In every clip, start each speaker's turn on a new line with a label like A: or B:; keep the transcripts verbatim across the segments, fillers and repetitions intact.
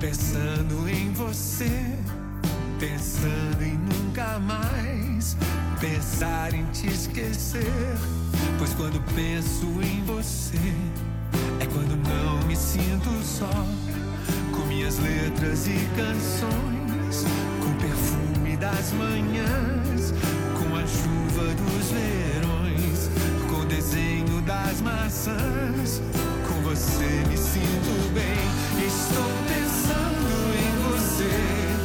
A: Pensando em você, pensando em nunca mais pensar em te esquecer. Pois quando penso em você, é quando não me sinto só. Com minhas letras e canções, com o perfume das manhãs, com a chuva dos verões, com o desenho das maçãs. Com você me sinto bem. Estou pensando em você,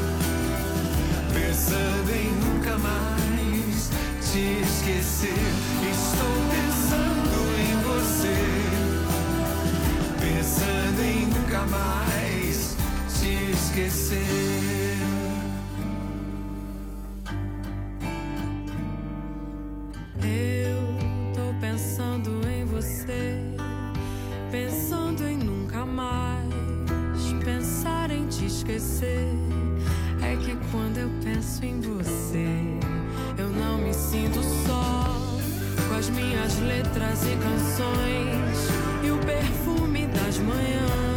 A: pensando em nunca mais te esquecer. Estou pensando em você, pensando em nunca mais te esquecer.
B: Eu tô pensando em você, pensando em nunca mais pensar em te esquecer. É que quando eu penso em você, eu não me sinto só. Com as minhas letras e canções e o perfume das manhãs,